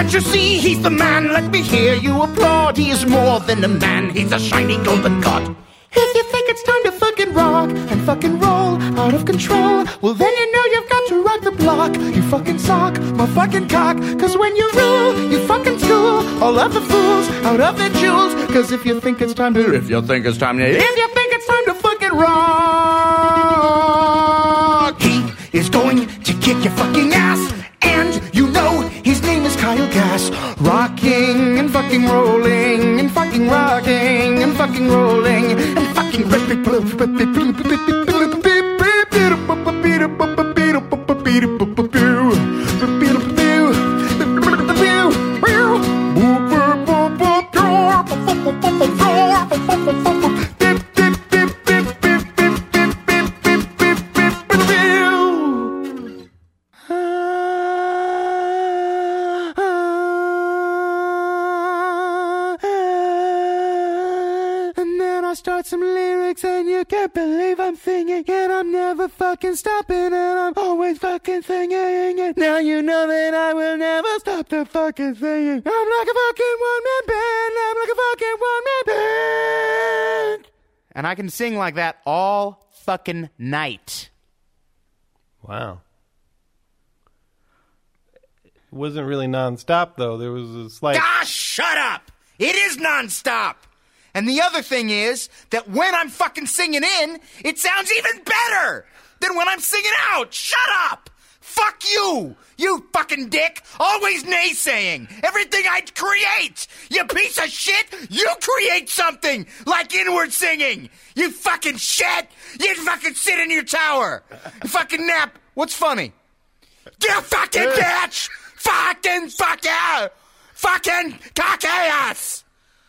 Can't you see he's the man? Let me hear you applaud. He is more than a man, he's a shiny golden god. If you think it's time to fucking rock and fucking roll out of control, well then you know you've got to rock the block. You fucking sock my fucking cock, cause when you rule, you fucking school all of the fools out of their jewels. Cause if you think it's time to fucking rock, he is going to kick your fucking ass. And you know his name is Kyle Gass. Rocking and fucking rolling and fucking rocking and fucking rolling and fucking start some lyrics and you can't believe I'm singing, and I'm never fucking stopping, and I'm always fucking singing it. Now you know that I will never stop the fucking singing. I'm like a fucking one-man band. I'm like a fucking one-man band. And I can sing like that all fucking night. Wow. It wasn't really nonstop, though. There was a slight... Ah, shut up! It is nonstop! And the other thing is that when I'm fucking singing in, it sounds even better than when I'm singing out. Shut up! Fuck you! You fucking dick! Always naysaying everything I create! You piece of shit! You create something like inward singing! You fucking shit! You fucking sit in your tower! You fucking nap! What's funny? You fucking bitch! Fucking fuck yeah! Fucking cocky